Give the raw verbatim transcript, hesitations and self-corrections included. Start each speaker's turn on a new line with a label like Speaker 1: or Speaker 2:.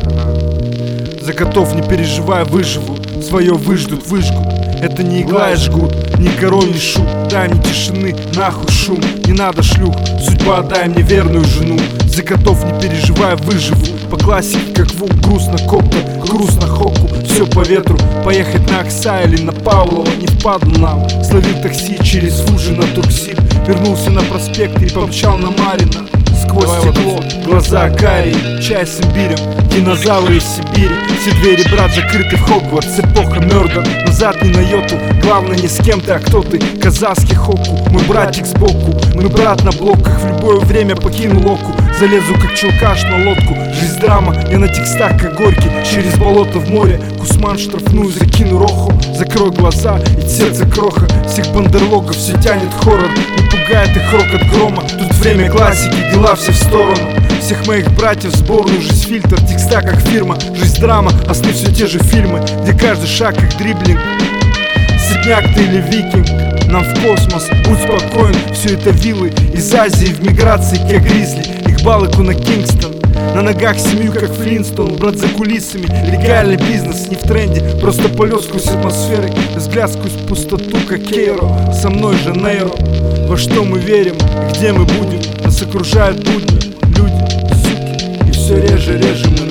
Speaker 1: За котов не переживай, выживу, свое выждут, выжгут. Это не игла и жгут, не коровий шум. Дай мне тишины, нахуй шум. Не надо шлюх, судьба, дай мне верную жену. За котов не переживай, выживу. По классике, как вук, грустно копта, грустно хоку. Все по ветру, поехать на Окса или на Павлова не впадло нам. Словил такси через Фужи на Турксиб. Вернулся на проспект и помчал на Марина. Сквозь стекло, глаза карие, чай с имбирем, динозавры из Сибири. Все двери, брат, закрыты в Хогвартс, эпоха Мёрдор. Назад не на йоту, главное не с кем ты, а кто ты. Казахский хоку, мой братик сбоку. Мы брат на блоках, в любое время покину Оку. Залезу как челкаш на лодку, жизнь драма. Я на текстах как Горький, через болото в море. Кусман штрафную, закину роху. Закрой глаза, и сердце кроха. Всех бандерлогов все тянет хоррор. Не пугает их рокот грома. Тут время классики, дела все в сторону. Всех моих братьев в сборную, жизнь фильтр, текста как фирма. Жизнь драма, а сны все те же фильмы, где каждый шаг как дриблинг. Средняк ты или викинг, нам в космос, будь спокоен. Все это виллы из Азии в миграции, как гризли. Их балыку на Кингстон, на ногах семью как Флинстон. Брат за кулисами, легальный бизнес не в тренде. Просто полет сквозь атмосферы, взгляд сквозь пустоту как Кейро. Со мной Жанейро, во что мы верим, где мы будем. Нас окружают будни, люди, суки, и все реже, реже мы